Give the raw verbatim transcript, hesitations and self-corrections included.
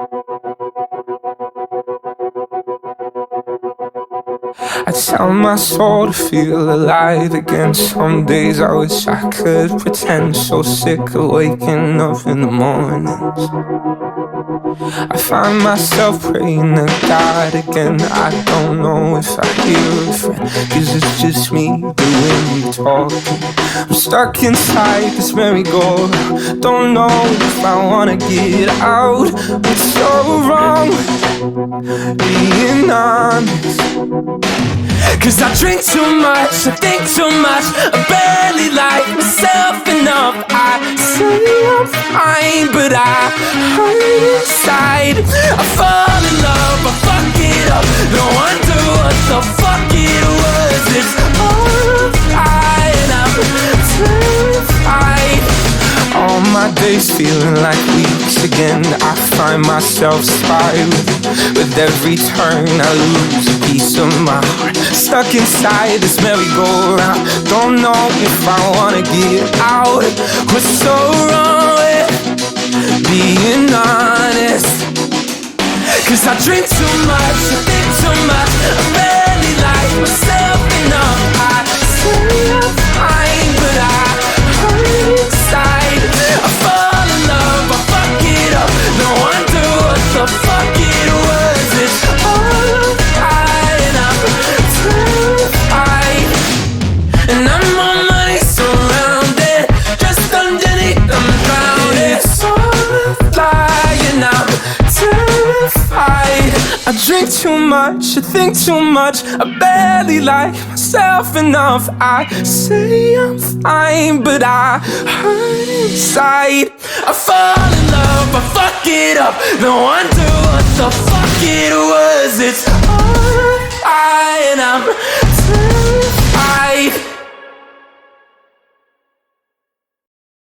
I tell my soul to feel alive again. Some days I wish I could pretend. So sick of waking up in the mornings. I find myself praying to God again. I don't know if I hear a friend, cause it's just me doing the talking. I'm stuck inside this merry-go-round. Don't know if I wanna get out. What's so wrong with being honest? Cause I drink too much, I think too much, I barely like myself enough. I say I'm fine, but I hurt inside. I fall in love, I fuck it up. No wonder what the fuck it was. It's all fine, I'm terrified. All my days feeling like weeks again. I find myself spiraling. With every turn I lose a piece of my heart. Stuck inside this merry-go-round. Don't know if I wanna get out. What's so wrong with being honest? Cause I drink too much, I think too much, I barely like myself enough. I say I'm fine, but I hurt inside. I fall in love, I fuck it up. No wonder what the fuck it was. It's all right, and I'm terrified. And I'm on money surrounded, just underneath, I'm drowning. It's all flying, I'm terrified. I drink too much, I think too much, I barely like myself enough. I say I'm fine, but I hurt inside. I fall in love, I fuck it up. No wonder what the fuck it was. It's all right, and I'm